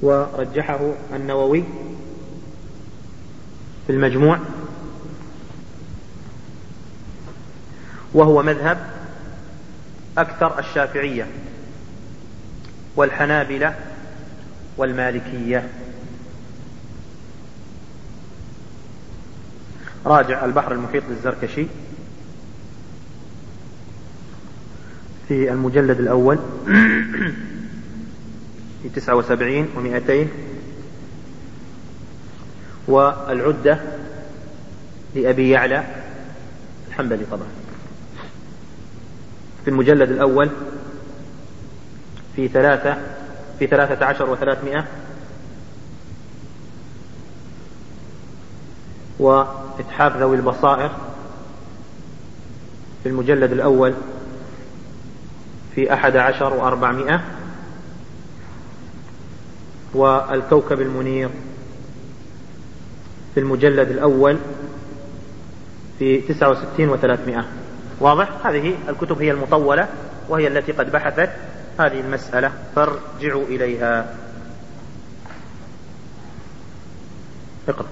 ورجحه النووي في المجموع، وهو مذهب أكثر الشافعية والحنابلة والمالكية. راجع البحر المحيط للزركشي في المجلد الأول في 79 و200، والعدة لأبي يعلى الحنبلي طبعا في المجلد الأول في 13 و300، وإتحاف ذوي البصائر في المجلد الأول في 11 و400، والكوكب المنير في المجلد الأول في 69 و300. واضح؟ هذه الكتب هي المطولة، وهي التي قد بحثت هذه المسألة، فارجعوا إليها. اقرأ.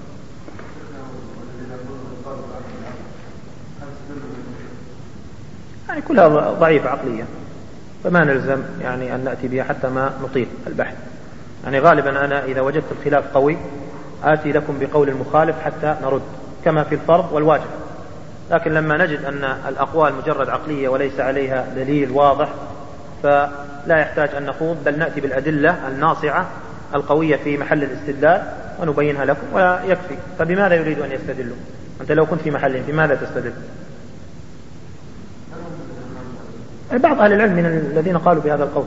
يعني كلها ضعيفة عقليا، فما نلزم يعني أن نأتي بها حتى ما نطيل البحث. يعني غالبا أنا إذا وجدت الخلاف قوي آتي لكم بقول المخالف حتى نرد، كما في الفرض والواجب. لكن لما نجد أن الأقوال مجرد عقلية وليس عليها دليل واضح فلا يحتاج أن نخوض، بل نأتي بالأدلة الناصعة القوية في محل الاستدلال ونبينها لكم ويكفي. فبماذا يريد أن يستدلوا؟ أنت لو كنت في محلهم بماذا تستدل؟ بعض أهل العلم من الذين قالوا بهذا القول،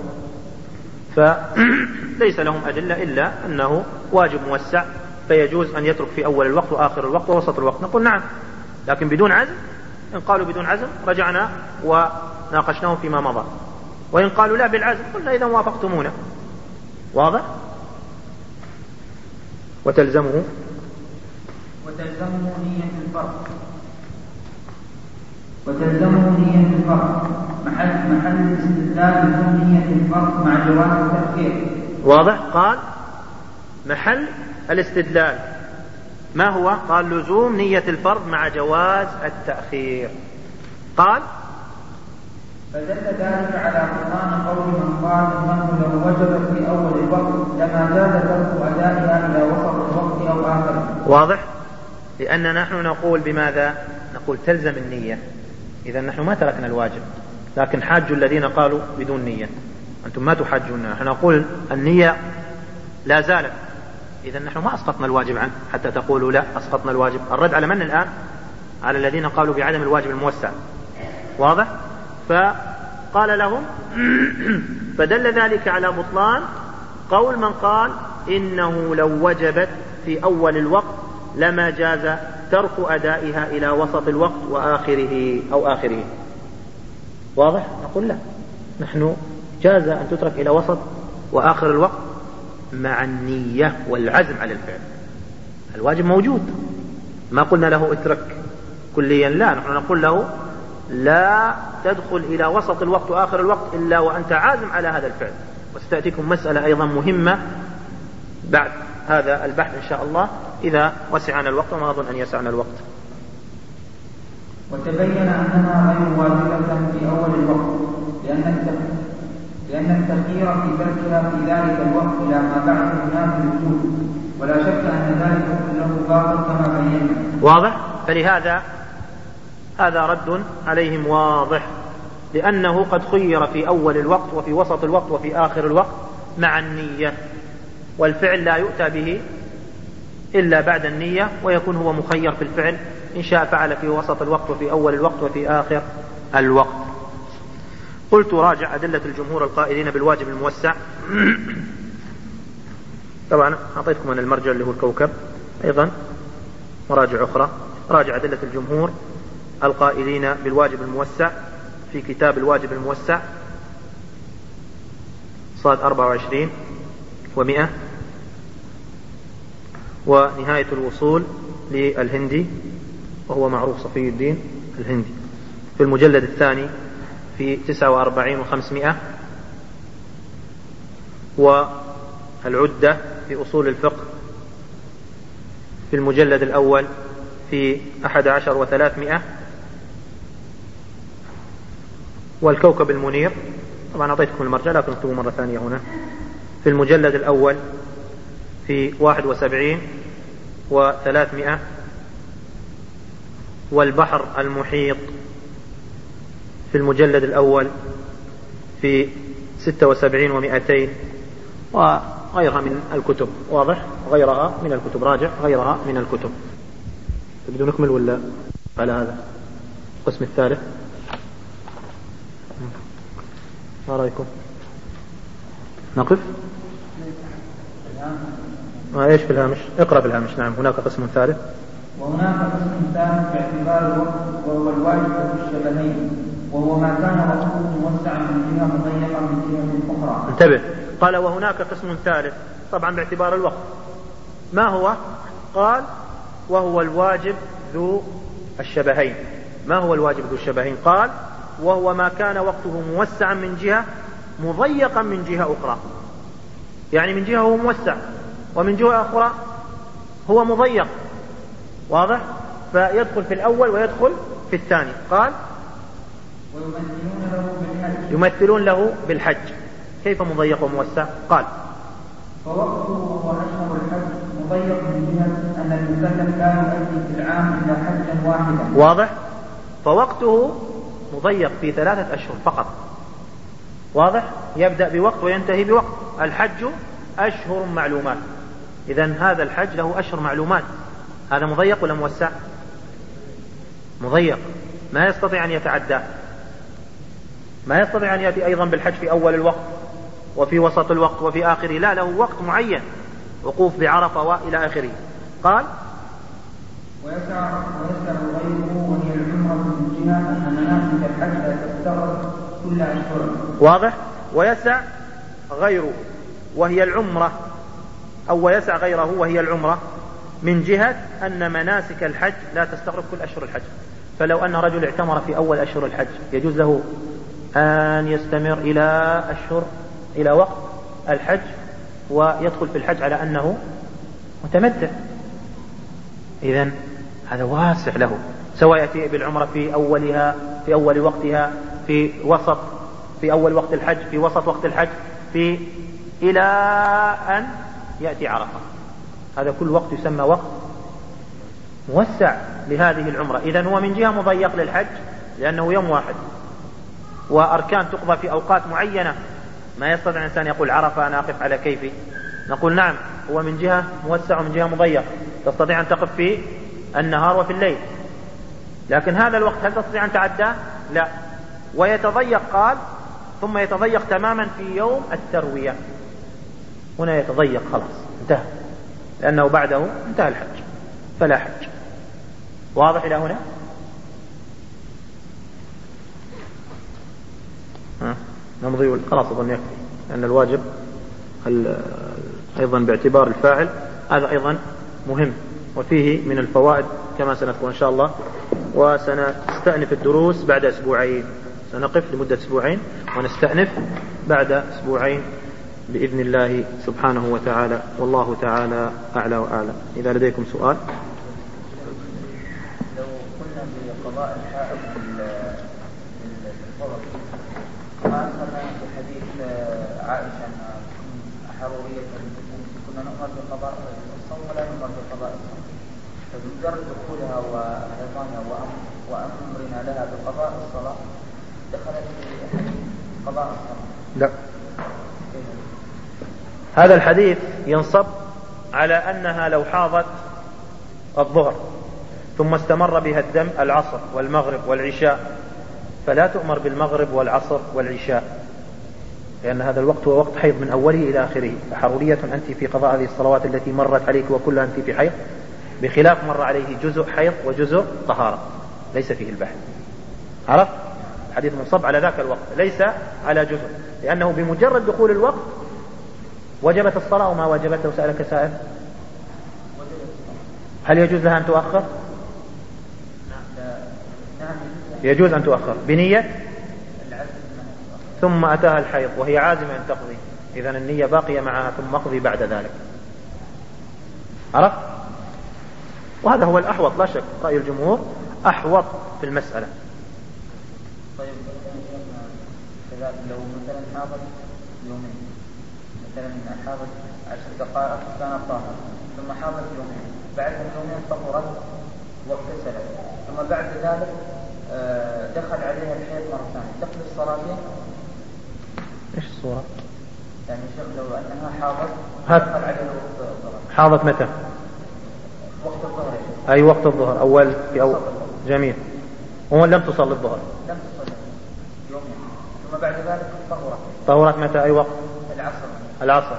فليس لهم أدلة إلا أنه واجب موسع، فيجوز أن يترك في أول الوقت وآخر الوقت ووسط الوقت. نقول نعم، لكن بدون عزم. إن قالوا بدون عزم رجعنا وناقشناهم فيما مضى، وإن قالوا لا بالعزم قلنا إذا وافقتمونا. واضح؟ وتلزمه نية الفرق، محل الاستدلال بدون نية الفرق مع جواز التأخير. واضح؟ قال محل الاستدلال ما هو؟ قال لزوم نية الفرض مع جواز التأخير. قال فدل ذلك على بطلان قول من قال انه لو وجبت في اول الوقت لما زاد ترك ادائها الى وسط الوقت او اخره. واضح؟ لان نحن نقول بماذا؟ نقول تلزم النية. اذا نحن ما تركنا الواجب، لكن حاجوا الذين قالوا بدون نية. انتم ما تحاجون، نحن نقول النية لا زالت. إذا نحن ما أسقطنا الواجب عنه حتى تقولوا لا أسقطنا الواجب. الرد على من الآن؟ على الذين قالوا بعدم الواجب الموسع. واضح؟ فقال لهم فدل ذلك على بطلان قول من قال إنه لو وجبت في أول الوقت لما جاز ترك أدائها إلى وسط الوقت وآخره أو آخره. واضح؟ نقول لا، نحن جاز أن تترك إلى وسط وآخر الوقت مع النية والعزم على الفعل. الواجب موجود، ما قلنا له اترك كليا، لا، نحن نقول له لا تدخل إلى وسط الوقت وآخر الوقت إلا وأنت عازم على هذا الفعل. وستأتيكم مسألة أيضا مهمة بعد هذا البحث إن شاء الله إذا وسعنا الوقت، وما أظن أن يسعنا الوقت. وتبين أنها غير واجبة في أول الوقت لأن التخيير في تركها في ذلك الوقت إلى ما بعده نافي الوجود، ولا شك أن ذلك كله باطل كما بينا. واضح؟ فلهذا هذا رد عليهم واضح، لأنه قد خير في أول الوقت وفي وسط الوقت وفي آخر الوقت مع النية، والفعل لا يؤتى به إلا بعد النية، ويكون هو مخير في الفعل، إن شاء فعل في وسط الوقت وفي أول الوقت وفي آخر الوقت. قلت راجع أدلة الجمهور القائلين بالواجب الموسع. طبعا أعطيتكم أن المرجع اللي هو الكوكب، أيضا مراجع أخرى. راجع أدلة الجمهور القائلين بالواجب الموسع في كتاب الواجب الموسع صاد 24 و100، ونهاية الوصول للهندي وهو معروف صفي الدين الهندي في المجلد الثاني في 49 و500، والعدة في أصول الفقه في المجلد الأول في 11 و300، والكوكب المنير، طبعا أعطيتكم المرجع لكن اكتبوا مرة ثانية هنا، في المجلد الأول في 71 و300، والبحر المحيط في المجلد الأول في 76 و200، وغيرها من الكتب. واضح؟ غيرها من الكتب، راجع غيرها من الكتب. تبدو نكمل ولا على هذا القسم الثالث؟ ما رأيكم؟ نقف؟ ايش في الهامش؟ اقرأ في الهامش. نعم، هناك قسم ثالث. وهناك قسم ثالث باعتبار الوقت، وهو الواجب في الشبهين، وهو ما كان وقته موسعا من جهة مضيقا من جهة أخرى. انتبه، قال وهناك قسم ثالث، طبعا باعتبار الوقت. ما هو؟ قال وهو الواجب ذو الشبهين. ما هو الواجب ذو الشبهين؟ قال وهو ما كان وقته موسعا من جهة مضيقا من جهة أخرى. يعني من جهة هو موسع ومن جهة أخرى هو مضيق. واضح؟ فيدخل في الأول ويدخل في الثاني. قال يمثلون له بالحج. كيف مضيق وموسع؟ قال فوقته وهو أشهر الحج مضيق من جهة أن المكلف لا يؤدي في العام إلا حجا واحدا. واضح؟ فوقته مضيق في 3 أشهر فقط. واضح؟ يبدأ بوقت وينتهي بوقت. الحج أشهر معلومات، إذن هذا الحج له أشهر معلومات. هذا مضيق ولا موسع؟ مضيق، ما يستطيع أن يتعدى، ما يستطيع أن يأتي أيضا بالحج في أول الوقت وفي وسط الوقت وفي آخره، لا، له وقت معين، وقوف بعرفة وإلى آخره. قال ويسع غيره، وهي العمرة من جهة أن مناسك الحج لا تستغرق كل أشهر. واضح؟ ويسع غيره وهي العمرة، أو ويسع غيره وهي العمرة من جهة أن مناسك الحج لا تستغرق كل أشهر الحج. فلو أن رجل اعتمر في أول أشهر الحج يجوز له أن يستمر إلى وقت الحج ويدخل في الحج على أنه متمتع. إذن هذا واسع له، سواء يأتي بالعمرة في أولها، في أول وقتها، في أول وقت الحج، في وسط وقت الحج، إلى أن يأتي عرفة. هذا كل وقت يسمى وقت موسع لهذه العمرة. إذن هو من جهة مضيق للحج لأنه يوم واحد، وأركان تقضى في أوقات معينة، ما يستطيع الإنسان يقول عرفة أنا أقف على كيفي. نقول نعم، هو من جهة موسع ومن جهة مضيق، تستطيع أن تقف في النهار وفي الليل، لكن هذا الوقت هل تستطيع أن تعداه؟ لا. ويتضيق، قال ثم يتضيق تماما في يوم التروية. هنا يتضيق خلاص، انتهى، لأنه بعده انتهى الحج فلا حج. واضح إلى هنا؟ نمضي خلاص، أظن يكفي، لأن الواجب أيضا باعتبار الفاعل هذا أيضا مهم، وفيه من الفوائد كما سنذكر إن شاء الله. وسنستأنف الدروس بعد أسبوعين، سنقف لمدة أسبوعين ونستأنف بعد أسبوعين بإذن الله سبحانه وتعالى، والله تعالى أعلى وأعلم. إذا لديكم سؤال. لو قلنا بقضاء الحائض بالفرض، ما أخذنا في حديث عائشة حرورية كنا نؤمر بقضاء الصوم ولا نؤمر بقضاء الصوم، فبمجرد دخولها وحيضانها وأمرنا لها بقضاء الصلاة دخلت في حديث قضاء الصلاة. لا، هذا الحديث ينصب على أنها لو حاضت الظهر ثم استمر بها الدم العصر والمغرب والعشاء فلا تؤمر بالمغرب والعصر والعشاء، لأن هذا الوقت هو وقت حيض من أوله إلى آخره. فحرورية أنت في قضاء هذه الصلوات التي مرت عليك وكلها أنت في حيض، بخلاف مر عليه جزء حيض وجزء طهارة ليس فيه البحث. عرفت؟ الحديث منصب على ذاك الوقت ليس على جزء، لأنه بمجرد دخول الوقت وجبت الصلاة وما وجبت. لو سألك سائل هل يجوز لها أن تؤخر؟ يجوز أن تؤخر بنية، ثم أتاها الحيض وهي عازمة أن تقضي، إذن النية باقية معها، ثم اقضي بعد ذلك. عرفت؟ وهذا هو الأحوط لا شك، رأي الجمهور أحوط في المسألة. طيب لو مثلا حاضر يومين، مثلا حاضر 10 دقائق كان طاهر، ثم حاضر يومين، بعد اليومين طهرت واغتسلت، ثم بعد ذلك دخل عليها الحيض مرة ثانية، تقضي الصلاتين؟ ايش الصورة؟ يعني لو أنها حاضر دخل عليها وقت الظهر. حاضت متى؟ وقت الظهر. أي وقت الظهر، في أول. جميل. لم تصل الظهر. لم تصل يومين، ثم بعد ذلك طهرت متى؟ أي وقت؟ العصر.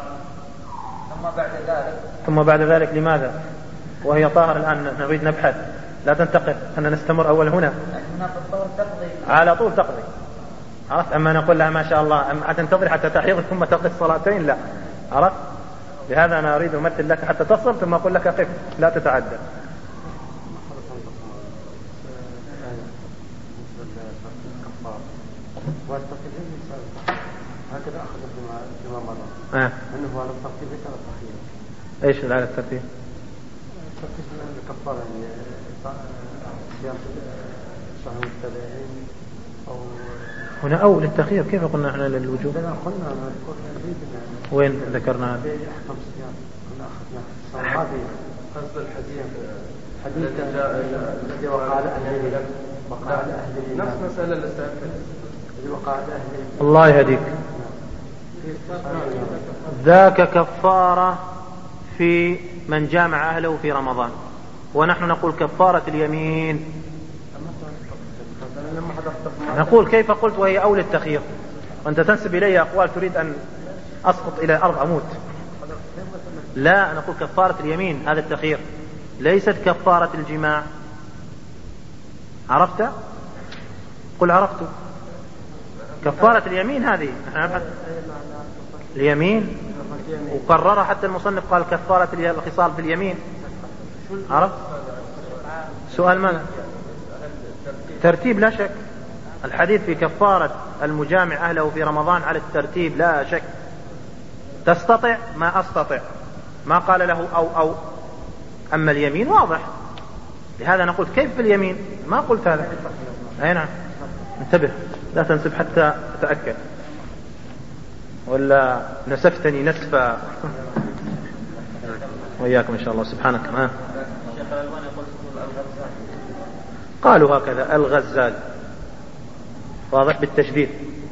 ثم بعد ذلك لماذا؟ وهي طاهر الآن نريد نبحث، لا تنتقل، أن نستمر أول هنا على طول تقضي. عرفت؟ أما نقول لها ما شاء الله أما تنتظر حتى تحيض ثم تقضي الصلاتين، لا. عرفت؟ لهذا أنا أريد أمثل لك حتى تصل ثم أقول لك قف، لا تتعدى. هكذا أخذ فيما مضى أنه على الترتيب ليس على التخيير. إيش على الترتيب؟ الترتيب الكفارة يعني صيام شهر متبعين أو هنا أو للتخيير. كيف قلنا احنا للوجوب؟ لا قلنا وين ذكرنا هذا؟ أحكام الصيام كنا أخذنا هذه قصد الحديث الذي وقع على أهل نفس مسألة الاستعفاف الذي وقع على أهل. الله يهديك. ذاك كفارة في من جامع أهله في رمضان، ونحن نقول كفارة اليمين. نقول كيف قلت وهي أولى التخيير، وأنت تنسب إلي أقوال تريد أن أسقط إلى الأرض أموت. لا، نقول كفارة اليمين، هذا التخيير، ليست كفارة الجماع. عرفت؟ قل عرفت. كفارة اليمين هذه اليمين، وقررها حتى المصنف قال كفارة الخصال في اليمين. عرفت؟ سؤال ماذا؟ ترتيب لا شك. الحديث في كفارة المجامع أهله في رمضان على الترتيب لا شك. تستطيع ما أستطيع، ما قال له أو أما اليمين واضح. لهذا نقول كيف في اليمين؟ ما قلت هذا. أي نعم، انتبه لا تنسب حتى تتأكد، ولا نسفتني نسفا. وإياكم إن شاء الله. سبحانك. قالوا هكذا الغزال، واضح بالتشديد،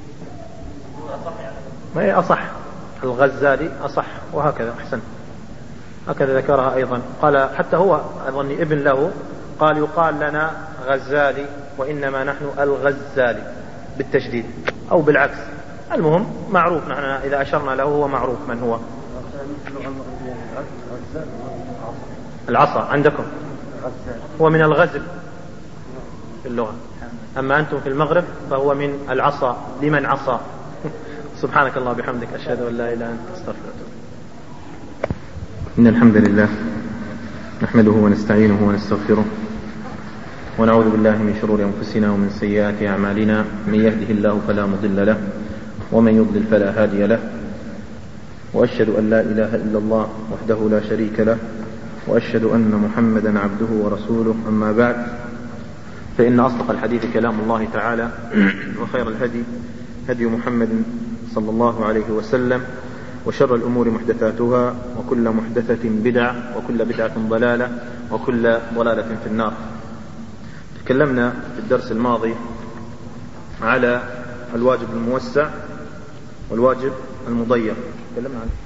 ما هي أصح، الغزالي أصح، وهكذا أحسن. هكذا ذكرها أيضا، قال حتى هو أظن ابن له قال يقال لنا غزالي وإنما نحن الغزالي بالتشديد أو بالعكس. المهم معروف، نحن إذا أشرنا له هو معروف من هو. العصا عندكم هو من الغزل في اللغة، أما أنتم في المغرب فهو من العصا لمن عصى. سبحانك الله بحمدك، أشهد أن لا إله إلا أنت، أستغفرك. إن الحمد لله نحمده ونستعينه ونستغفره، ونعوذ بالله من شرور أنفسنا ومن سيئات أعمالنا. من يهده الله فلا مضل له، ومن يضلل فلا هادي له، وأشهد أن لا إله إلا الله وحده لا شريك له، وأشهد أن محمدا عبده ورسوله. أما بعد، فإن أصدق الحديث كلام الله تعالى، وخير الهدي هدي محمد صلى الله عليه وسلم، وشر الأمور محدثاتها، وكل محدثة بدعة، وكل بدعة ضلالة، وكل ضلالة في النار. تكلمنا في الدرس الماضي على الواجب الموسع والواجب المضيق، تكلمنا عنه.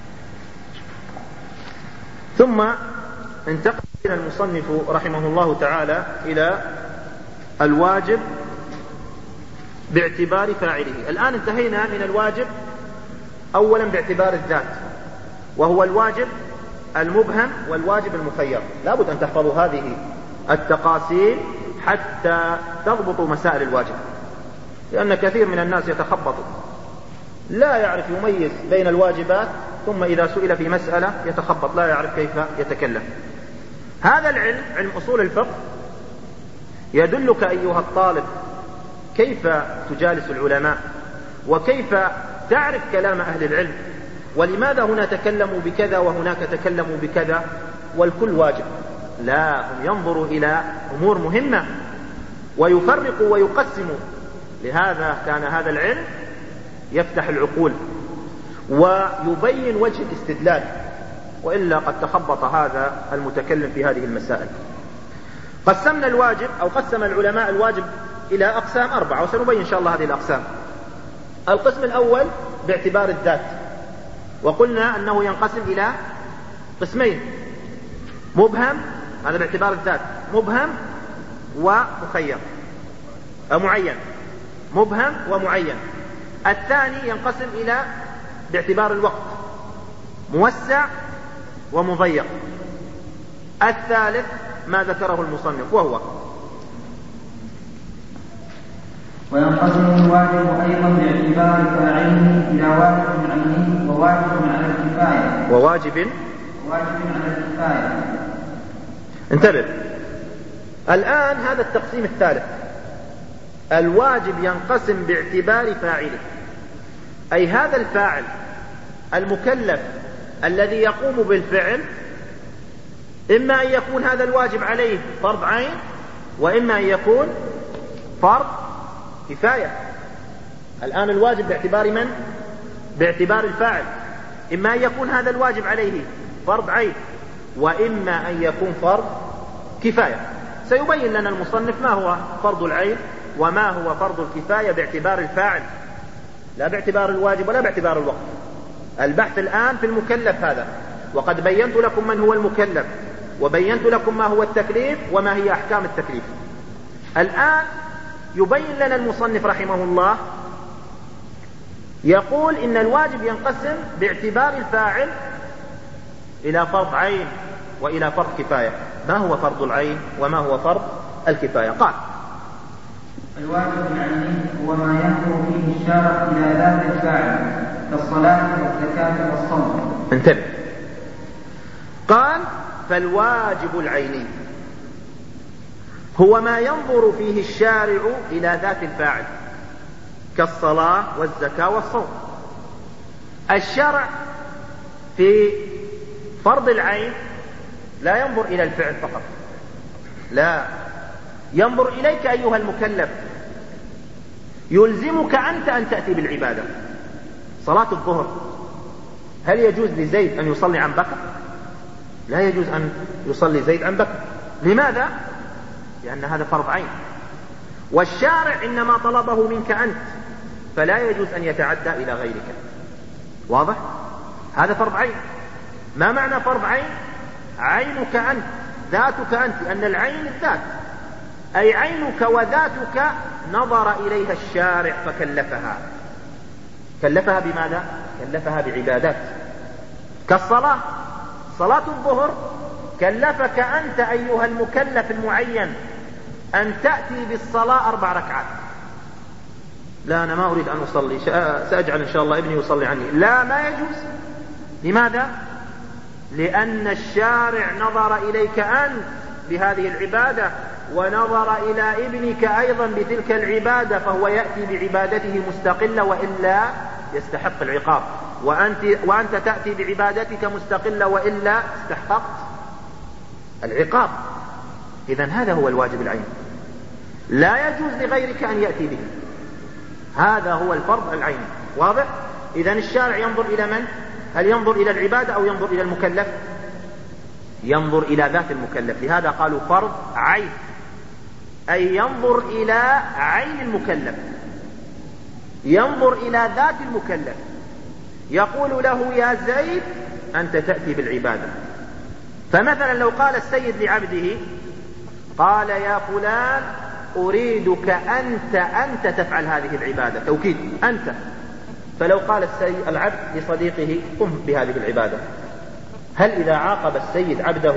ثم انتقل المصنف رحمه الله تعالى إلى الواجب باعتبار فاعله. الآن انتهينا من الواجب أولا باعتبار الذات، وهو الواجب المبهم والواجب المخير. لابد أن تحفظوا هذه التقاسيم حتى تضبطوا مسائل الواجب، لأن كثير من الناس يتخبط، لا يعرف يميز بين الواجبات، ثم إذا سئل في مسألة يتخبط، لا يعرف كيف يتكلم. هذا العلم، علم أصول الفقه، يدلك أيها الطالب كيف تجالس العلماء، وكيف تعرف كلام أهل العلم، ولماذا هنا تكلموا بكذا وهناك تكلموا بكذا، والكل واجب، لا، هم ينظروا إلى أمور مهمة ويفرقوا ويقسموا. لهذا كان هذا العلم يفتح العقول ويبين وجه الاستدلال، وإلا قد تخبط هذا المتكلم في هذه المسائل. قسمنا الواجب أو قسم العلماء الواجب إلى أقسام 4، وسنبين إن شاء الله هذه الأقسام. القسم الأول باعتبار الذات، وقلنا أنه ينقسم إلى قسمين: مبهم، هذا باعتبار الذات، مبهم ومخير معين، مبهم ومعين. الثاني ينقسم إلى باعتبار الوقت، موسع ومضيق. الثالث ما ذكره المصنف وهو وينقسم الواجب أيضا باعتبار فاعله إلى واجب عيني وواجب على الكفاية وواجب على الكفاية. انتبه الآن، هذا التقسيم الثالث. الواجب ينقسم باعتبار فاعله، أي هذا الفاعل المكلف الذي يقوم بالفعل، إما أن يكون هذا الواجب عليه فرض عين، وإما أن يكون فرض كفاية. الآن الواجب باعتبار من؟ باعتبار الفاعل، إما أن يكون هذا الواجب عليه فرض عين، وإما أن يكون فرض كفاية. سيبين لنا المصنف ما هو فرض العين وما هو فرض الكفاية باعتبار الفاعل، لا باعتبار الواجب ولا باعتبار الوقت. البحث الآن في المكلف هذا، وقد بينت لكم من هو المكلف، وبينت لكم ما هو التكليف وما هي أحكام التكليف. الآن يبين لنا المصنف رحمه الله، يقول إن الواجب ينقسم باعتبار الفاعل إلى فرض عين وإلى فرض كفاية. ما هو فرض العين وما هو فرض الكفاية؟ قال: الواجب العيني هو ما ينظر فيه الشارع إلى ذات الفاعل كالصلاة والزكاة والصوم. انتبه، قال: فالواجب العيني هو ما ينظر فيه الشارع إلى ذات الفاعل كالصلاة والزكاة والصوم. الشرع في فرض العين لا ينظر إلى الفعل فقط، لا، ينظر إليك أيها المكلف، يلزمك أنت أن تأتي بالعبادة. صلاة الظهر، هل يجوز لزيد أن يصلي عن بكر؟ لا يجوز أن يصلي زيد عن بكر. لماذا؟ لأن هذا فرض عين، والشارع إنما طلبه منك أنت، فلا يجوز أن يتعدى إلى غيرك. واضح؟ هذا فرض عين. ما معنى فرض عين؟ عينك أنت، ذاتك أنت، لأن العين الذات، أي عينك وذاتك نظر إليها الشارع فكلفها. كلفها بماذا؟ كلفها بعبادات كالصلاة. صلاة الظهر كلفك أنت أيها المكلف المعين أن تأتي بالصلاة 4 ركعات. لا، أنا ما أريد أن أصلي، سأجعل إن شاء الله ابني يصلي عني. لا، ما يجوز. لماذا؟ لأن الشارع نظر إليك أنت بهذه العبادة، ونظر إلى ابنك أيضا بتلك العبادة، فهو يأتي بعبادته مستقلة، وإلا يستحق العقاب. وأنت تأتي بعبادتك مستقلة، وإلا استحققت العقاب. إذن هذا هو الواجب العيني، لا يجوز لغيرك أن يأتي به. هذا هو الفرض العيني. واضح؟ إذن الشارع ينظر إلى من؟ هل ينظر إلى العبادة أو ينظر إلى المكلف؟ ينظر إلى ذات المكلف. لهذا قالوا فرض عين، أي ينظر إلى عين المكلف، ينظر إلى ذات المكلف، يقول له: يا زيد أنت تأتي بالعبادة. فمثلا لو قال السيد لعبده، قال: يا فلان أريدك أنت تفعل هذه العبادة، توكيد أنت. فلو قال العبد لصديقه: قم بهذه العبادة، هل إذا عاقب السيد عبده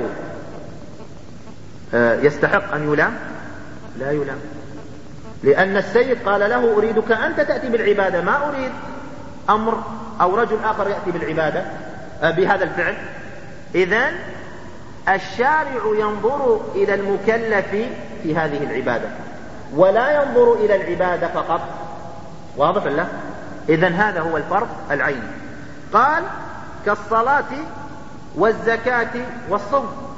يستحق أن يلام؟ لا يلام، لأن السيد قال له: أريدك أنت تأتي بالعبادة، ما أريد أمر أو رجل آخر يأتي بالعبادة بهذا الفعل. إذن الشارع ينظر إلى المكلف في هذه العبادة، ولا ينظر إلى العبادة فقط. واضح ولا؟ إذن هذا هو الفرض العيني. قال: كالصلاة والزكاة والصوم.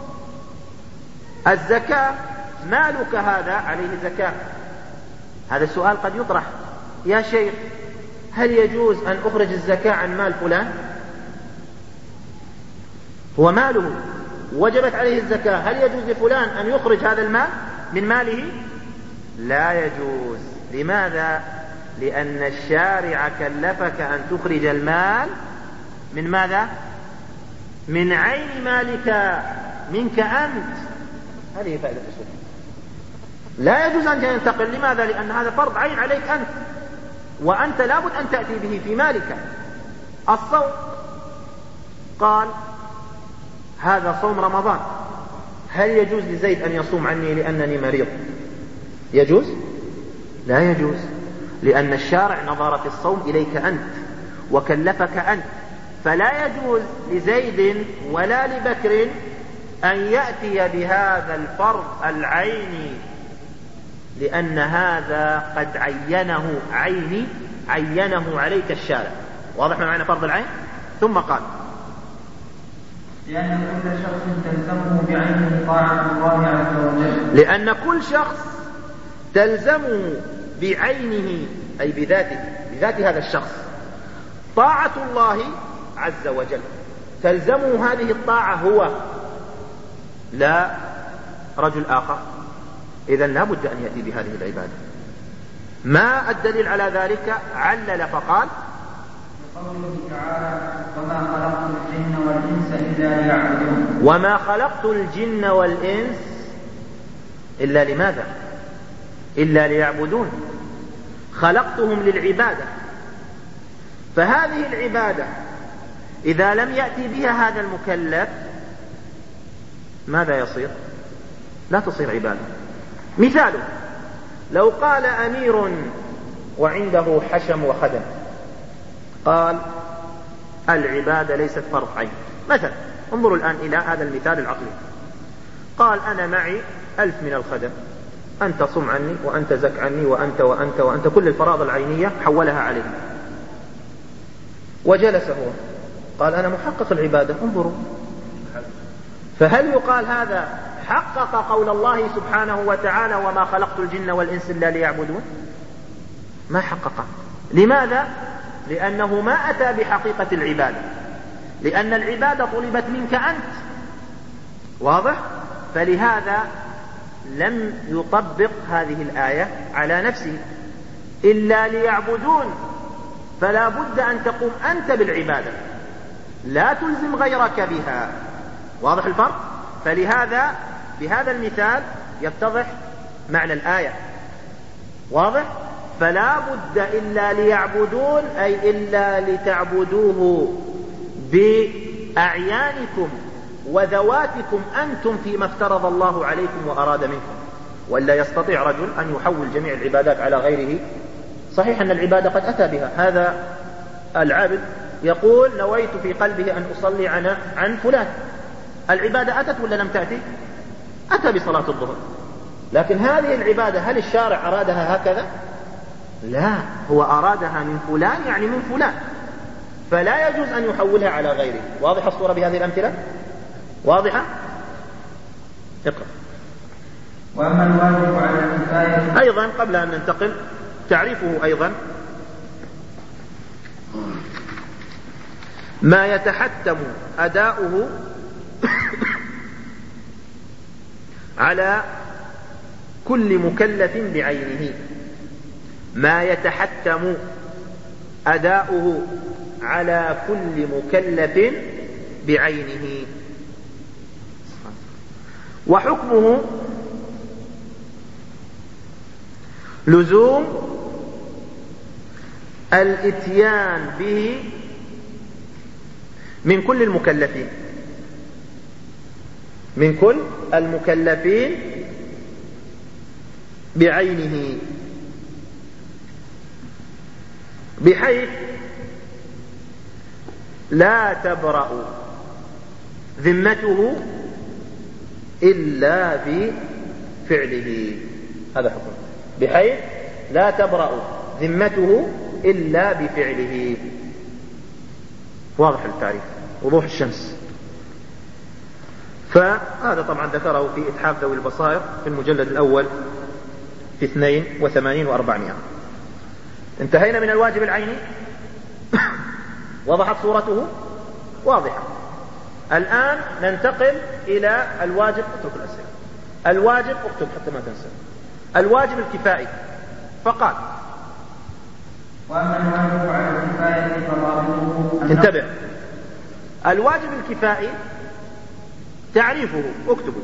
الزكاة مالك هذا عليه زكاة. هذا السؤال قد يطرح: يا شيخ هل يجوز أن أخرج الزكاة عن مال فلان؟ هو ماله وجبت عليه الزكاة، هل يجوز لفلان أن يخرج هذا المال من ماله؟ لا يجوز. لماذا؟ لأن الشارع كلفك أن تخرج المال من ماذا؟ من عين مالك، منك أنت. هذه فائدة السنة. لا يجوز أن ينتقل. لماذا؟ لأن هذا فرض عين عليك أنت، وأنت لابد أن تأتي به في مالك. الصوم، قال هذا صوم رمضان، هل يجوز لزيد أن يصوم عني لأنني مريض؟ يجوز؟ لا يجوز، لأن الشارع نظر في الصوم إليك أنت وكلفك أنت، فلا يجوز لزيد ولا لبكر أن يأتي بهذا الفرض العيني، لأن هذا قد عينه عليك الشارع. واضح ما معنى فرض العين؟ ثم قال: لأن كل شخص تلزمه بعينه طاعة الله عز وجل. لأن كل شخص تلزمه بعينه، أي بذات هذا الشخص، طاعة الله عز وجل. تلزمه هذه الطاعة هو، لا رجل آخر. إذن لا بد أن يأتي بهذه العبادة. ما الدليل على ذلك؟ علل فقال: قوله تعالى: وما خلقت الجن والإنس إلا ليعبدون. وما خلقت الجن والإنس إلا لماذا؟ إلا ليعبدون. خلقتهم للعبادة، فهذه العبادة إذا لم يأتي بها هذا المكلف ماذا يصير؟ لا تصير عبادة. مثاله: لو قال أمير وعنده حشم وخدم، قال العبادة ليست فرض عين. مثلا انظروا الآن إلى هذا المثال العقلي. قال أنا معي 1000 من الخدم، أنت صم عني وأنت زك عني وأنت وأنت وأنت، كل الفرائض العينية حولها عليه. وجلس هو قال أنا محقق العبادة، انظروا. فهل يقال هذا حقق قول الله سبحانه وتعالى: وما خلقت الجن والإنس إلا ليعبدون؟ ما حقق. لماذا؟ لأنه ما أتى بحقيقة العبادة، لأن العبادة طلبت منك أنت. واضح؟ فلهذا لم يطبق هذه الآية على نفسه. إلا ليعبدون، فلا بد أن تقوم أنت بالعبادة، لا تلزم غيرك بها. واضح الفرق؟ فلهذا بهذا المثال يتضح معنى الآية. واضح؟ فلا بد إلا ليعبدون، أي إلا لتعبدوه بأعيانكم وذواتكم أنتم فيما افترض الله عليكم وأراد منكم. وإلا يستطيع رجل أن يحول جميع العبادات على غيره. صحيح أن العبادة قد أتى بها، هذا العابد يقول نويت في قلبه أن أصلي عن فلان. العبادة أتت ولا لم تأتي؟ أتى بصلاة الظهر، لكن هذه العبادة هل الشارع أرادها هكذا؟ لا، هو أرادها من فلان، يعني من فلان، فلا يجوز أن يحولها على غيره. واضحة الصورة بهذه الأمثلة؟ واضحة؟ اقرأ. وأما الواجب على الكفاية أيضا قبل أن ننتقل تعريفه أيضا: ما يتحتم أداؤه على كل مكلف بعينه. ما يتحتم أداؤه على كل مكلف بعينه. وحكمه لزوم الاتيان به من كل المكلفين، من كل المكلفين بعينه، بحيث لا تبرأ ذمته إلا بفعله. هذا حكم، بحيث لا تبرأ ذمته إلا بفعله. واضح التعريف، وضوح الشمس. فهذا طبعا ذكره في إتحاف ذوي البصائر في المجلد الأول في 82 و400. انتهينا من الواجب العيني. وضحت صورته واضحة. الآن ننتقل إلى الواجب. اترك الأسئلة. الواجب اكتب حتى ما تنسى. الواجب الكفائي. فقال وأما الواجب على الكفاية فضابطه. انتبه. الواجب الكفائي تعريفه اكتبه: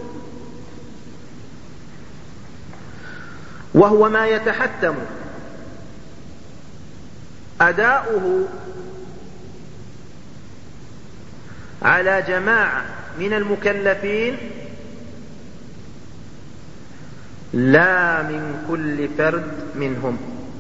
وهو ما يتحتم أداؤه على جماعة من المكلفين لا من كل فرد منهم.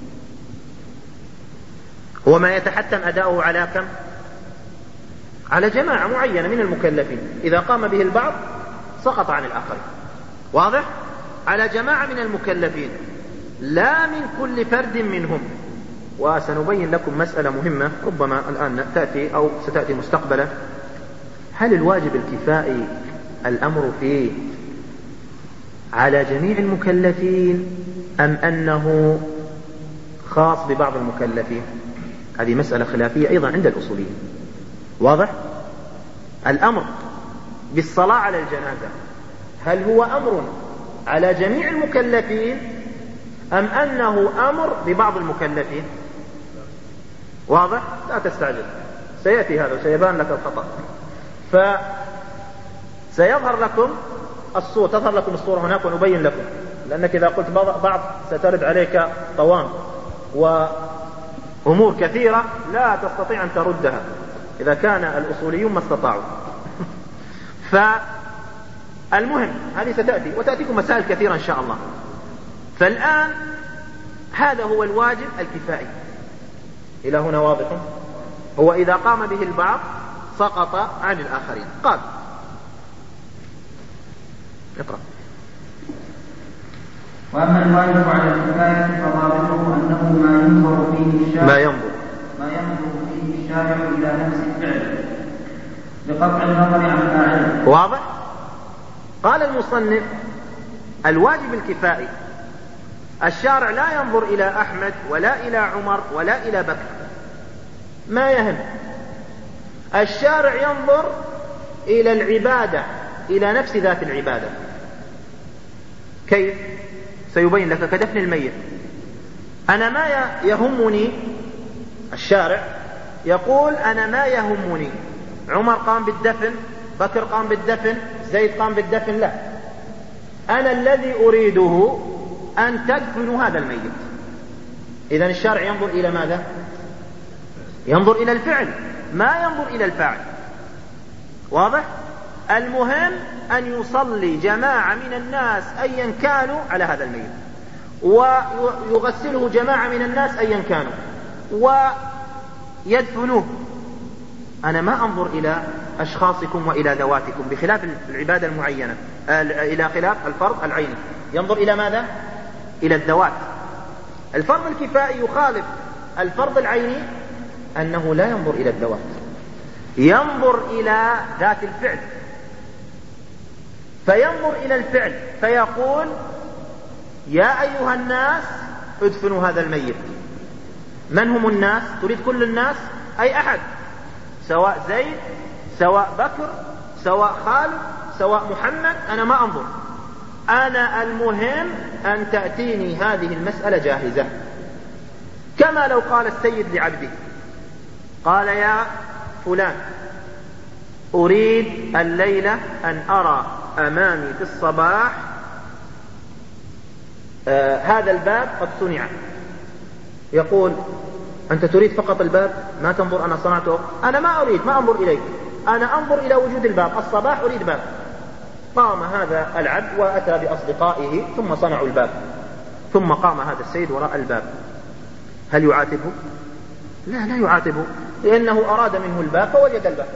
هو ما يتحتم أداؤه على كم؟ على جماعة معينة من المكلفين، إذا قام به البعض سقط عن الآخرين. واضح؟ على جماعة من المكلفين لا من كل فرد منهم. وسنبين لكم مسألة مهمة ربما الآن تأتي أو ستأتي مستقبلا. هل الواجب الكفائي الأمر فيه على جميع المكلفين أم أنه خاص ببعض المكلفين؟ هذه مسألة خلافية أيضا عند الأصوليين. واضح؟ الأمر بالصلاة على الجنازة هل هو أمر على جميع المكلفين أم أنه أمر ببعض المكلفين؟ واضح؟ لا تستعجل، سيأتي هذا وسيبان لك الخطأ. فسيظهر لكم الصورة، تظهر لكم الصورة هناك ونبين لكم، لأنك إذا قلت بعض سترد عليك طوام وأمور كثيرة لا تستطيع أن تردها إذا كان الأصوليون ما استطاعوا. فالمهم هذه ستأتي وتأتيكم مسائل كثيرة إن شاء الله. فالآن هذا هو الواجب الكفائي. إلى هنا واضح؟ هو إذا قام به البعض سقط عن الآخرين. قال اقرأ. وأما الواجب على الكفاية فضابطه أنه ما ينظر فيه الشارع إلى نفس الفعل بقطع النظر عن فاعله. واضح؟ قال المصنف الواجب الكفائي الشارع لا ينظر إلى أحمد ولا إلى عمر ولا إلى بكر، ما يهم. الشارع ينظر إلى العبادة، إلى نفس ذات العبادة. كيف؟ سيبين لك. كدفن الميت، أنا ما يهمني، الشارع يقول أنا ما يهمني عمر قام بالدفن، بكر قام بالدفن، زيد قام بالدفن، لا، أنا الذي أريده أن تدفنوا هذا الميت. إذن الشارع ينظر إلى ماذا؟ ينظر إلى الفعل، ما ينظر إلى الفاعل. واضح؟ المهم أن يصلي جماعة من الناس أيا كانوا على هذا الميت، ويغسله جماعة من الناس أيا كانوا، ويدفنوه. أنا ما أنظر إلى أشخاصكم وإلى ذواتكم، بخلاف العبادة المعينة، إلى خلاف الفرض العيني ينظر إلى ماذا؟ إلى الذوات. الفرض الكفائي يخالف الفرض العيني أنه لا ينظر إلى الذوات، ينظر إلى ذات الفعل. فينظر إلى الفعل فيقول يا أيها الناس ادفنوا هذا الميت. من هم الناس؟ تريد كل الناس؟ أي أحد، سواء زيد، سواء بكر، سواء خالد، سواء محمد، أنا ما أنظر. أنا المهم أن تأتيني هذه المسألة جاهزة. كما لو قال السيد لعبده، قال يا فلان أريد الليلة أن أرى أمامي في الصباح هذا الباب قد صنع. يقول أنت تريد فقط الباب، ما تنظر أنا صنعته؟ أنا ما أريد، ما أنظر إليك، أنا أنظر إلى وجود الباب. الصباح أريد باب. قام هذا العبد وأتى بأصدقائه ثم صنعوا الباب، ثم قام هذا السيد وراء الباب. هل يعاتبه؟ لا يعاتبه، لأنه أراد منه الباب فوجد الباب.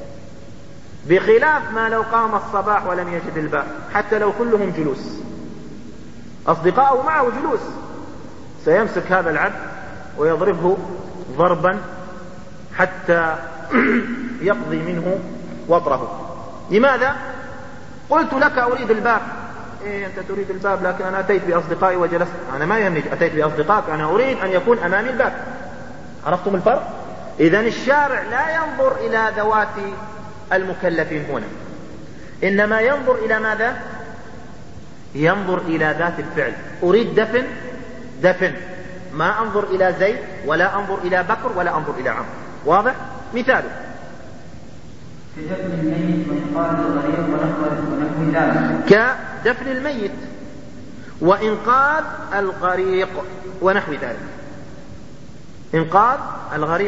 بخلاف ما لو قام الصباح ولم يجد الباب، حتى لو كلهم جلوس، أصدقاءه معه جلوس، سيمسك هذا العبد ويضربه ضربا حتى يقضي منه وطره. لماذا؟ قلت لك أريد الباب، إيه أنت تريد الباب لكن أنا أتيت بأصدقائي وجلست، أنا ما يهمني أتيت بأصدقائك، أنا أريد أن يكون أمامي الباب. عرفتم الفرق؟ إذن الشارع لا ينظر إلى ذوات المكلفين هنا، إنما ينظر إلى ماذا؟ ينظر إلى ذات الفعل. أريد دفن، دفن، ما أنظر إلى زيد ولا أنظر إلى بكر ولا أنظر إلى عمرو. واضح؟ مثاله كدفن الميت وإنقاذ الغريق ونحو ذلك. كدفن الميت وإنقاذ الغريق ونحو ذلك. إنقاذ الغريق،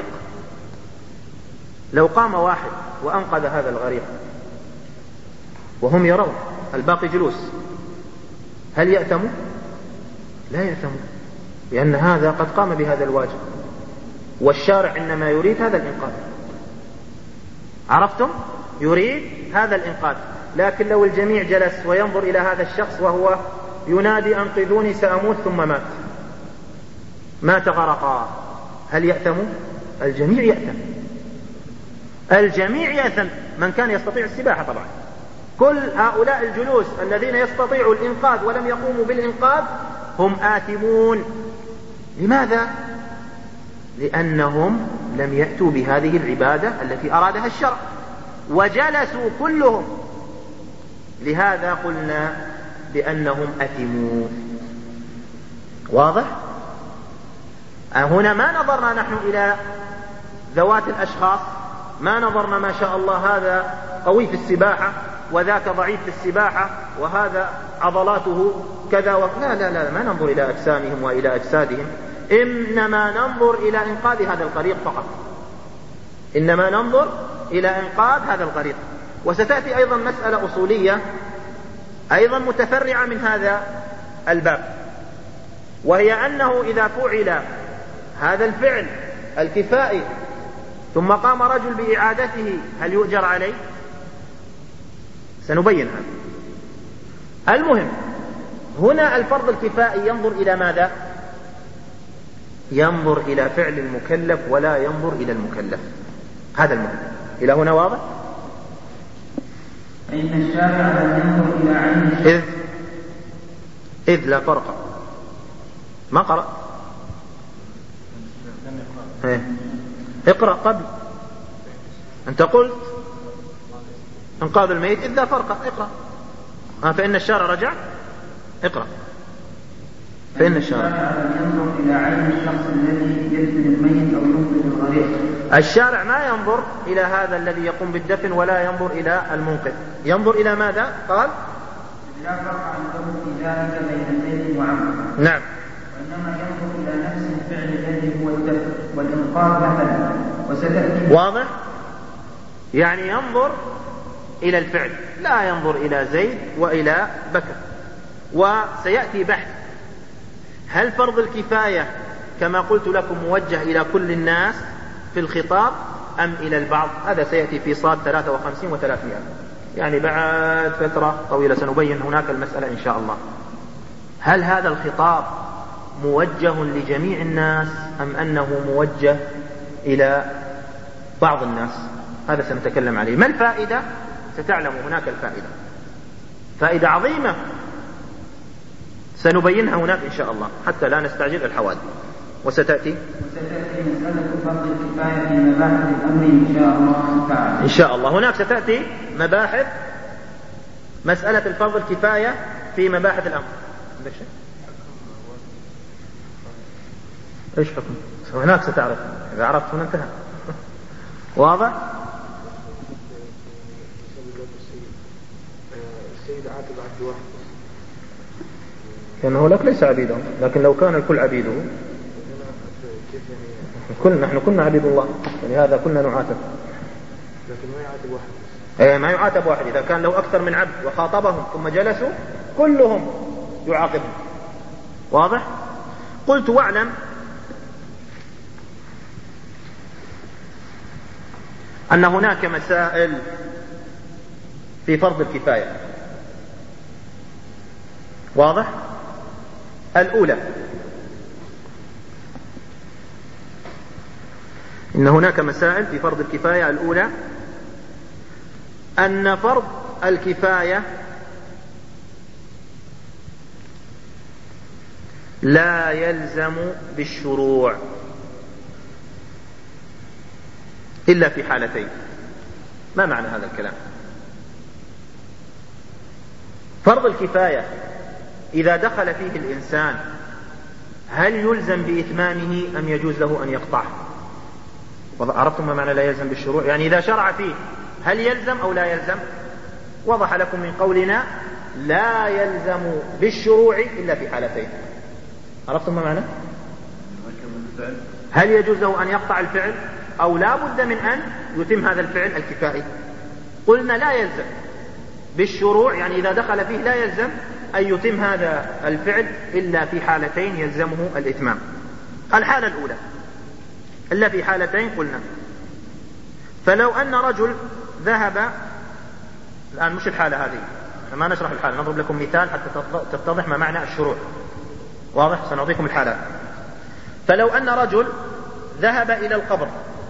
لو قام واحد وأنقذ هذا الغريق وهم يرون الباقي جلوس، هل يأثموا؟ لا يأثموا، لأن هذا قد قام بهذا الواجب، والشارع إنما يريد هذا الإنقاذ. عرفتم؟ يريد هذا الإنقاذ. لكن لو الجميع جلس وينظر إلى هذا الشخص وهو ينادي أنقذوني سأموت ثم مات، مات غرقا، هل يأثموا؟ الجميع يأثم، الجميع يأثم، من كان يستطيع السباحة طبعا. كل هؤلاء الجلوس الذين يستطيعوا الإنقاذ ولم يقوموا بالإنقاذ هم آثمون. لماذا؟ لأنهم لم يأتوا بهذه العبادة التي أرادها الشرع وجلسوا كلهم، لهذا قلنا بأنهم أثموا. واضح؟ هنا ما نظرنا نحن إلى ذوات الأشخاص، ما نظرنا ما شاء الله هذا قوي في السباحة وذاك ضعيف في السباحة وهذا عضلاته كذا لا لا لا، ما ننظر إلى أجسامهم وإلى أجسادهم، إنما ننظر إلى إنقاذ هذا الغريق فقط، إنما ننظر إلى إنقاذ هذا الغريق. وستأتي أيضا مسألة أصولية أيضا متفرعة من هذا الباب، وهي أنه إذا فعل هذا الفعل الكفائي ثم قام رجل بإعادته هل يؤجر عليه؟ سنبين هذا. المهم هنا الفرض الكفائي ينظر إلى ماذا؟ ينظر إلى فعل المكلف ولا ينظر إلى المكلف، هذا المهم. إلى هنا واضح؟ فإن الشارع لم ينظر إلى عين إذ لا فرق. ما قرأ؟ اقرأ قبل. أنت قلت انقاذ الميت إذ لا فرق، اقرأ. فإن الشارع رجع، اقرأ. فإن الشارع ينظر إلى عين الشخص الذي يدفن الميت أو ينقذ الغريق. الشارع ما ينظر إلى هذا الذي يقوم بالدفن ولا ينظر إلى المنقذ، ينظر إلى ماذا؟ قال لا فرق عنده في ذلك بين زيد وعمرو. نعم. وإنما ينظر إلى نفس الفعل الذي هو الدفن والإنقاذ مثلا، وستأتي. واضح؟ يعني ينظر إلى الفعل، لا ينظر إلى زيد وإلى بكر. وسيأتي بحث هل فرض الكفاية كما قلت لكم موجه إلى كل الناس في الخطاب أم إلى البعض؟ هذا سيأتي في صاد 53 و300، يعني بعد فترة طويلة سنبين هناك المسألة إن شاء الله. هل هذا الخطاب موجه لجميع الناس أم أنه موجه إلى بعض الناس؟ هذا سنتكلم عليه. ما الفائدة؟ ستعلم هناك الفائدة، فائدة عظيمة سنبينها هناك إن شاء الله حتى لا نستعجل الحوادث. وستأتي مسألة فرض الكفاية في مباحث الأمر إن شاء الله تعالى. إن شاء الله هناك ستأتي مباحث مسألة الفرض الكفاية في مباحث الأمر. عندك شيء؟ إيش حكم؟ هناك ستعرف، إذا عرفت هنا انتهى. واضح؟ السيد عاتب عبد واحد، لأنه لك ليس عبيدهم، لكن لو كان الكل عبيده نحن كنا عبيد الله، ولهذا كنا نعاتب. لكن ما يعاتب واحد. ما يعاتب واحد، إذا كان لو أكثر من عبد وخاطبهم ثم جلسوا كلهم يعاقبهم. واضح؟ قلت واعلم أن هناك مسائل في فرض الكفاية. واضح؟ الأولى إن هناك مسائل في فرض الكفاية. الأولى أن فرض الكفاية لا يلزم بالشروع إلا في حالتين. ما معنى هذا الكلام؟ فرض الكفاية إذا دخل فيه الإنسان هل يلزم بإتمامه أم يجوز له أن يقطعه؟ عرفتم ما معنى لا يلزم بالشروع؟ يعني إذا شرع فيه هل يلزم أو لا يلزم؟ وضح لكم من قولنا لا يلزم بالشروع إلا في حالتين. عرفتم ما معنى؟ هل يجوز له أن يقطع الفعل أو لا بد من أن يتم هذا الفعل الكفائي؟ قلنا لا يلزم بالشروع، يعني إذا دخل فيه لا يلزم أن يتم هذا الفعل إلا في حالتين يلزمه الإتمام. الحالة الأولى إلا في حالتين قلنا، فلو أن رجل ذهب، الآن مش الحالة هذه، ما نشرح الحالة، نضرب لكم مثال حتى تتضح ما معنى الشروع. واضح؟ سنعطيكم الحالات. فلو أن رجل ذهب إلى القبر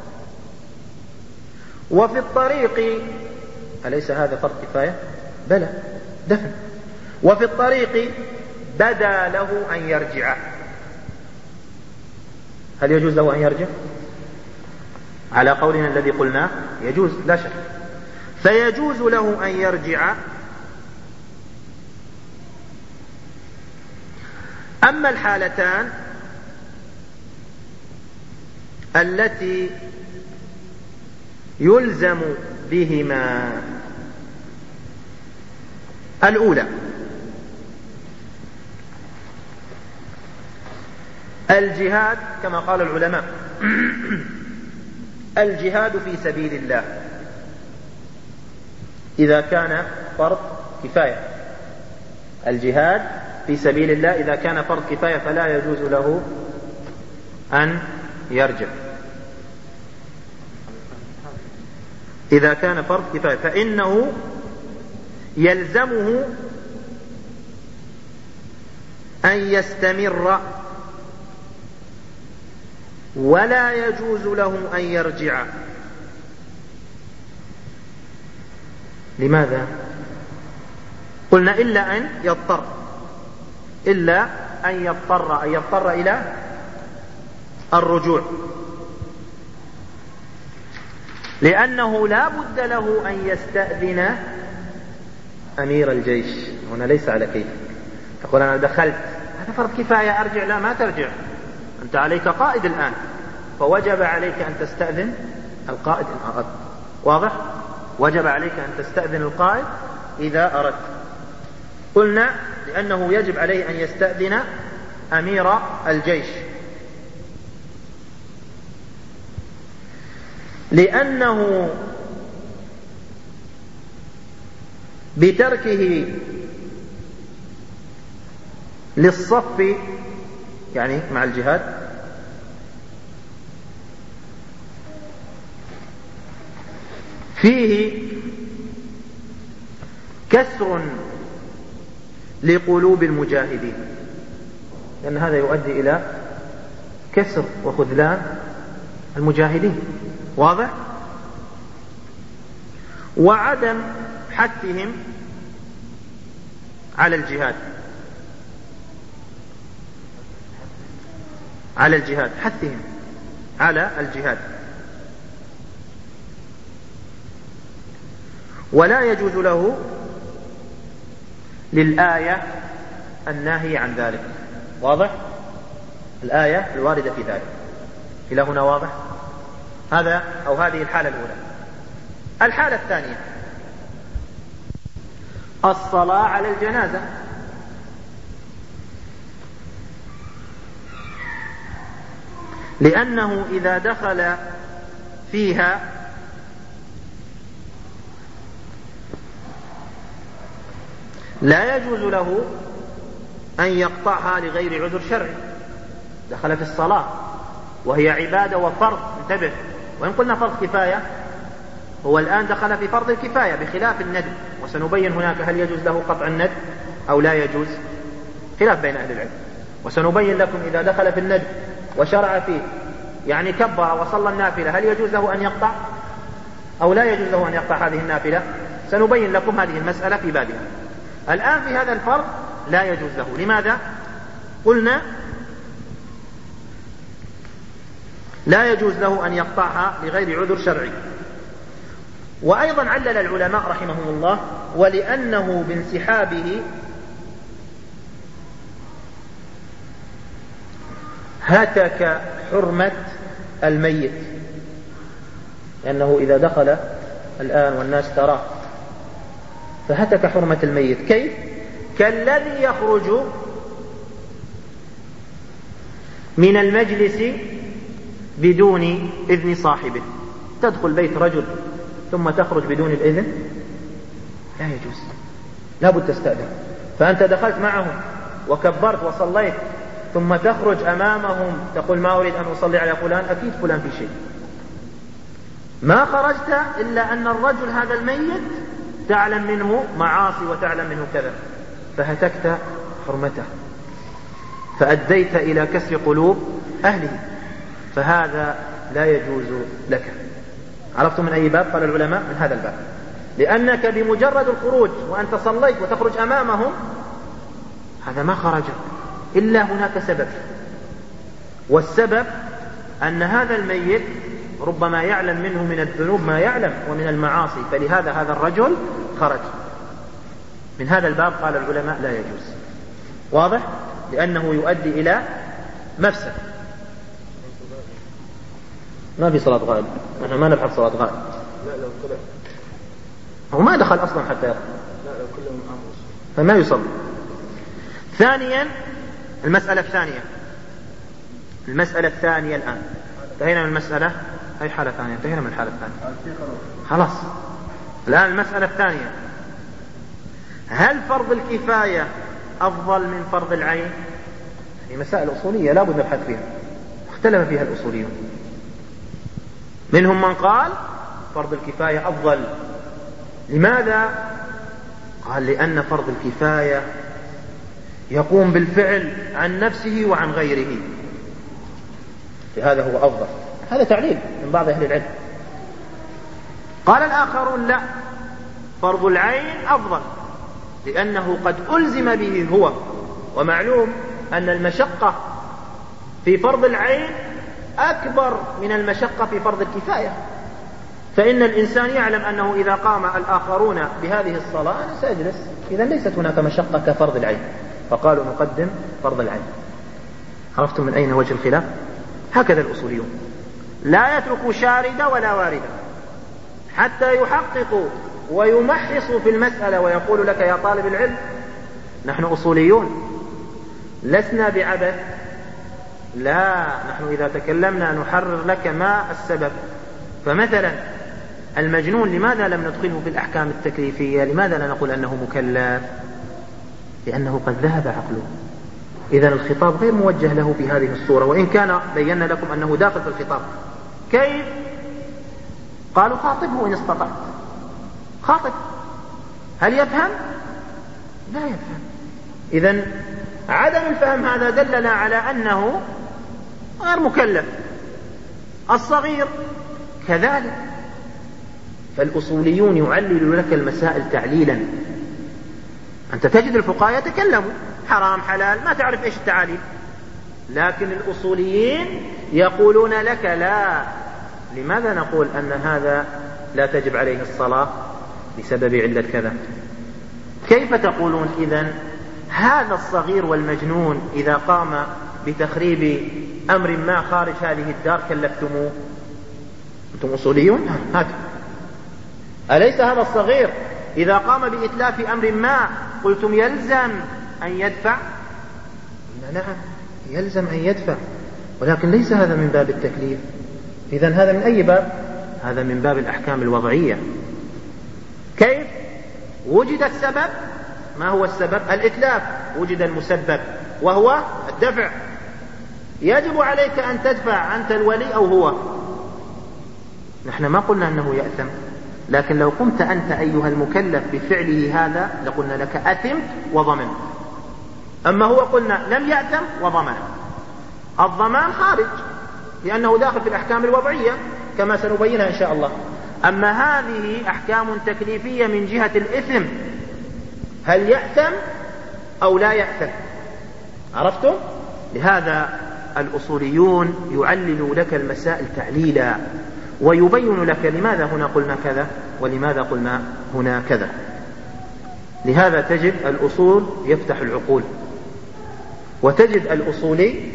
وفي الطريق، أليس هذا فرض كفاية؟ بلى، دفن. وفي الطريق بدا له أن يرجع، هل يجوز له أن يرجع؟ على قولنا الذي قلناه يجوز لا شك، فيجوز له أن يرجع. أما الحالتان التي يلزم بهما، الأولى الجهاد كما قال العلماء الجهاد في سبيل الله إذا كان فرض كفاية، الجهاد في سبيل الله إذا كان فرض كفاية فلا يجوز له أن يرجع. إذا كان فرض كفاية فإنه يلزمه أن يستمر ولا يجوز له أن يرجع. لماذا؟ قلنا إلا أن يضطر، إلا أن يضطر إلى الرجوع، لأنه لا بد له أن يستأذن أمير الجيش. هنا ليس على كيف تقول أنا دخلت هذا فرض كفاية أرجع، لا ما ترجع، أنت عليك قائد الآن، فوجب عليك أن تستأذن القائد إن أردت. واضح؟ وجب عليك أن تستأذن القائد إذا أردت. قلنا لأنه يجب عليه أن يستأذن أمير الجيش، لأنه بتركه للصف يعني مع الجهاد فيه كسر لقلوب المجاهدين، لأن هذا يؤدي إلى كسر وخذلان المجاهدين. واضح؟ وعدم حثهم على الجهاد، حثهم على الجهاد، ولا يجوز له للآية الناهية عن ذلك. واضح؟ الآية الواردة في ذلك. إلى هنا واضح؟ هذا أو هذه الحالة الأولى. الحالة الثانية الصلاة على الجنازة. لأنه إذا دخل فيها لا يجوز له أن يقطعها لغير عذر شرعي. دخل في الصلاة وهي عبادة وفرض، انتبه، وإن قلنا فرض كفاية هو الآن دخل في فرض الكفاية بخلاف الندب، وسنبين هناك هل يجوز له قطع الندب أو لا يجوز، خلاف بين أهل العلم. وسنبين لكم إذا دخل في الندب وشرع فيه يعني كبر وصلى النافلة هل يجوز له أن يقطع أو لا يجوز له أن يقطع هذه النافلة. سنبين لكم هذه المسألة في بابها. الآن في هذا الفرض لا يجوز له. لماذا؟ قلنا لا يجوز له أن يقطعها لغير عذر شرعي. وأيضا علل العلماء رحمهم الله: ولأنه بانسحابه هتك حرمة الميت، لأنه إذا دخل الآن والناس تراه فهتك حرمة الميت. كيف؟ كالذي يخرج من المجلس بدون إذن صاحبه. تدخل بيت رجل ثم تخرج بدون الإذن، لا يجوز، لا بد تستأذن. فأنت دخلت معهم وكبرت وصليت ثم تخرج أمامهم تقول ما أريد أن أصلي على فلان، أكيد فلان في شيء. ما خرجت إلا أن الرجل هذا الميت تعلم منه معاصي وتعلم منه كذا، فهتكت حرمته، فأديت إلى كسر قلوب أهله، فهذا لا يجوز لك. عرفتم من أي باب؟ قال العلماء: من هذا الباب، لأنك بمجرد الخروج وأنت صليت وتخرج أمامهم هذا ما خرج إلا هناك سبب، والسبب أن هذا الميت ربما يعلم منه من الذنوب ما يعلم ومن المعاصي، فلهذا هذا الرجل خرج. من هذا الباب قال العلماء لا يجوز. واضح؟ لأنه يؤدي إلى مفسد. ما في صلاة غائب، نحن ما نبحث صلاة غائب. لا لو طلع هو ما دخل أصلا حتى يرى، لا لو كلهم أمس فما يصلي. ثانيا المسألة الثانية الآن انتهينا من المسألة. أي حالة ثانية؟ انتهينا من الحالة الثانية خلاص. الآن المسألة الثانية: هل فرض الكفاية أفضل من فرض العين؟ هذه مسائل أصولية لا بد نبحث فيها، اختلف فيها الأصوليون. منهم من قال فرض الكفاية أفضل. لماذا؟ قال: لأن فرض الكفاية يقوم بالفعل عن نفسه وعن غيره، لهذا هو أفضل. هذا تعليل من بعض أهل العلم. قال الآخرون: لا، فرض العين أفضل، لأنه قد ألزم به هو، ومعلوم أن المشقة في فرض العين أكبر من المشقة في فرض الكفاية. فإن الإنسان يعلم أنه إذا قام الآخرون بهذه الصلاة أنا سأجلس، إذا ليست هناك مشقة كفرض العين، فقالوا نقدم فرض العين. عرفتم من أين وجه الخلاف؟ هكذا الأصوليون لا يتركوا شاردة ولا واردة حتى يحققوا ويمحصوا في المسألة ويقولوا لك يا طالب العلم نحن أصوليون لسنا بعبث. لا، نحن إذا تكلمنا نحرر لك ما السبب. فمثلا المجنون لماذا لم ندخله في الأحكام التكليفية؟ لماذا لا نقول أنه مكلف؟ لأنه قد ذهب عقله. إذن الخطاب غير موجه له في هذه الصورة، وإن كان بينا لكم أنه داخل في الخطاب. كيف؟ قالوا خاطبه إن استطعت. خاطب، هل يفهم؟ لا يفهم. إذن عدم الفهم هذا دلنا على أنه غير مكلف. الصغير كذلك. فالأصوليون يعلل لك المسائل تعليلا. أنت تجد الفقهاء يتكلموا حرام حلال ما تعرف إيش التعاليل، لكن الأصوليين يقولون لك لا. لماذا نقول أن هذا لا تجب عليه الصلاة؟ بسبب علة كذا. كيف تقولون إذن هذا الصغير والمجنون إذا قام بتخريب أمر ما خارج هذه الدار كلفتموه؟ أنتم أصوليون؟ هاتوا. أليس هذا الصغير إذا قام بإتلاف أمر ما قلتم يلزم أن يدفع؟ نعم يلزم أن يدفع، ولكن ليس هذا من باب التكليف. إذن هذا من أي باب؟ هذا من باب الأحكام الوضعية. كيف؟ وجد السبب. ما هو السبب؟ الإتلاف. وجد المسبب وهو الدفع. يجب عليك أن تدفع، أنت الولي أو هو. نحن ما قلنا أنه يأثم، لكن لو قمت أنت أيها المكلف بفعله هذا لقلنا لك أثم وضمن. أما هو قلنا لم يأثم وضمن. الضمان خارج لأنه داخل في الأحكام الوضعية كما سنبينها إن شاء الله. أما هذه أحكام تكليفية من جهة الإثم، هل يأثم أو لا يأثم؟ عرفتم؟ لهذا الأصوليون يعلل لك المسائل تعليلا ويبين لك لماذا هنا قلنا كذا ولماذا قلنا هنا كذا. لهذا تجد الأصول يفتح العقول، وتجد الأصولي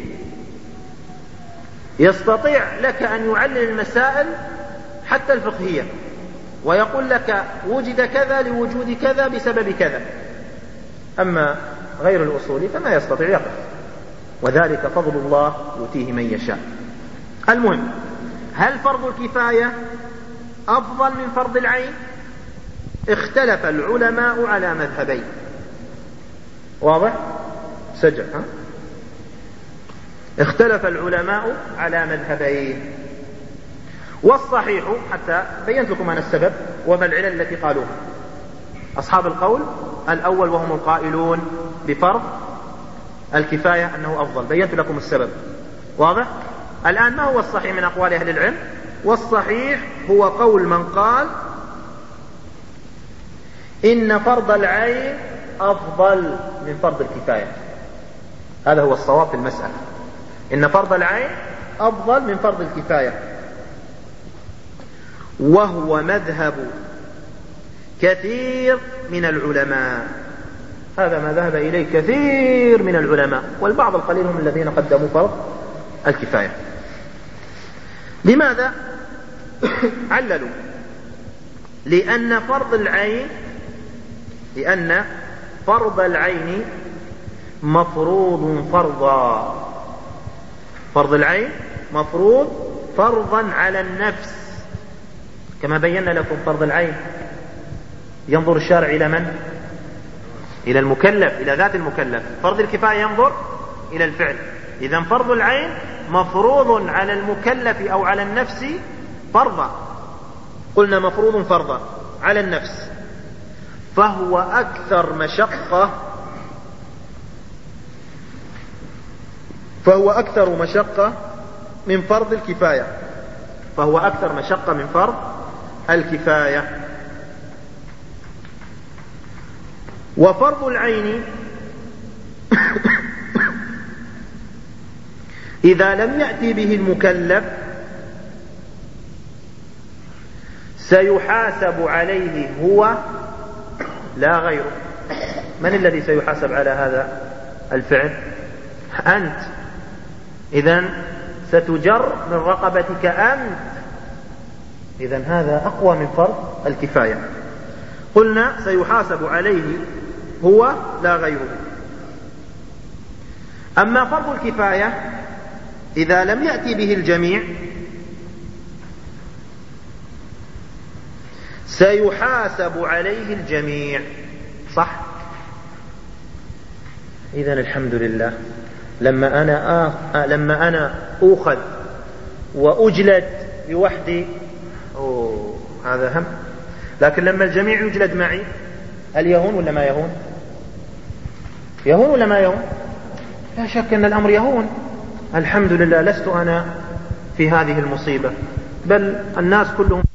يستطيع لك أن يعلل المسائل حتى الفقهية ويقول لك وجد كذا لوجود كذا بسبب كذا. أما غير الأصولي فما يستطيع يقف، وذلك فضل الله يؤتيه من يشاء. المهم، هل فرض الكفاية أفضل من فرض العين؟ اختلف العلماء على مذهبين. واضح؟ سجل. اختلف العلماء على مذهبين، والصحيح حتى بينت لكم أنا السبب وما العلل التي قالوها. أصحاب القول الأول وهم القائلون بفرض الكفاية أنه أفضل، بينت لكم السبب. واضح؟ الآن ما هو الصحيح من أقوال أهل العلم؟ والصحيح هو قول من قال إن فرض العين أفضل من فرض الكفاية. هذا هو الصواب في المسألة، إن فرض العين أفضل من فرض الكفاية، وهو مذهب كثير من العلماء. هذا ما ذهب إليه كثير من العلماء، والبعض القليل هم الذين قدموا فرض الكفاية. لماذا؟ عللوا لأن فرض العين مفروض فرضا. فرض العين مفروض فرضا على النفس، كما بينا لكم فرض العين ينظر الشارع إلى من؟ إلى المكلف، إلى ذات المكلف. فرض الكفاية ينظر إلى الفعل. إذن فرض العين مفروض على المكلف أو على النفس فرضا. قلنا مفروض فرضا على النفس، فهو أكثر مشقة من فرض الكفاية. فهو أكثر مشقة من فرض الكفاية. وفرض العين إذا لم يأتي به المكلف سيحاسب عليه هو لا غيره. من الذي سيحاسب على هذا الفعل؟ أنت. إذن ستجر من رقبتك أنت. إذن هذا أقوى من فرض الكفاية. قلنا سيحاسب عليه هو لا غيره. أما فرض الكفاية إذا لم يأتي به الجميع سيحاسب عليه الجميع. صح؟ إذن الحمد لله، لما أنا أخذ وأجلد لوحدي هذا هم، لكن لما الجميع يجلد معي هل يهون ولا ما يهون؟ يهون ولا ما يهون؟ لا شك أن الأمر يهون. الحمد لله لست أنا في هذه المصيبة، بل الناس كلهم